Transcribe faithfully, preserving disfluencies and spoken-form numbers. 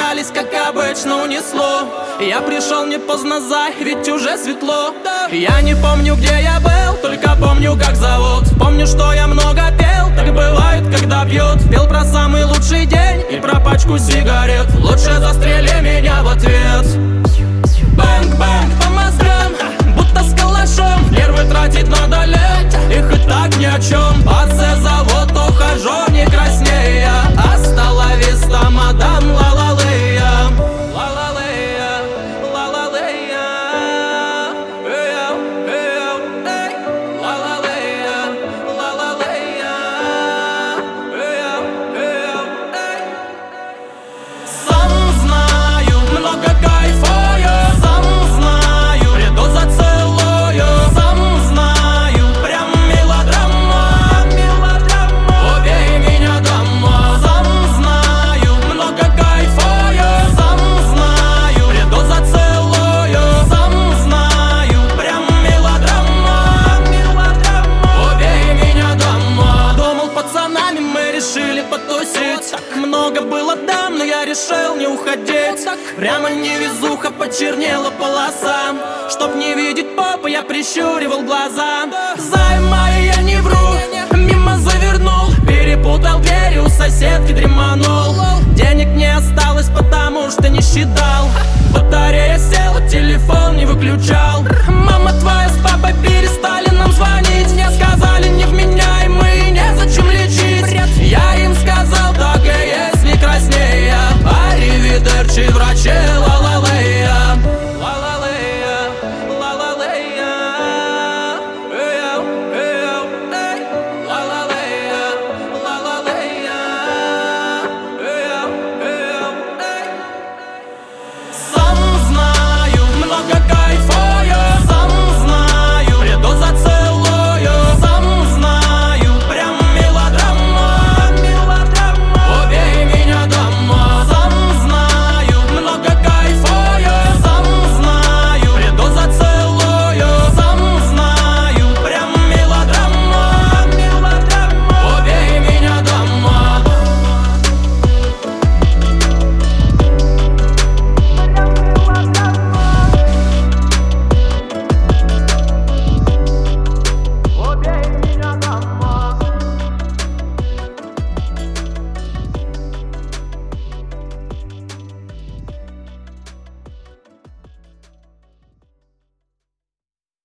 расстались, как обычно унесло. Я пришел не поздно за, ведь уже светло. Я не помню, где я был, только помню, как зовут. Помню, что я много пел, так бывает, когда пьют. Пел про самый лучший день и про пачку сигарет. Лучше застрели меня в ответ. Бэнг-бэнг по мозгам, будто с калашом. Нервы тратить надо лет, их и так ни о чем. Паце зовут, ухожу не краснея. Аста ла виста, мадам ла-ла-лея. Ла-ла-лея, ла-ла-лея. Эйоу, эйоу, эй. Ла-ла-лея, ла-ла-лея. Эйоу, эйоу, эй. Сам знаю, много кайфую. Сам знаю, приду зацелую. Сам знаю, прям мелодрама. Мелодрама. Убей меня дома. Сам знаю, много кайфую. Сам знаю, приду зацелую. Сам знаю, прям мелодрама. Мелодрама. Убей меня дома. Думал, пацанами мы решили потусить. Так много было там, но я решил не уходить. Прямо невезуха, почернела полоса. Чтоб не видеть попу, я прищуривал глаза. Займая, я не вру, мимо завернул. Перепутал двери, у соседки дреманул. Денег не осталось, потому что нищета.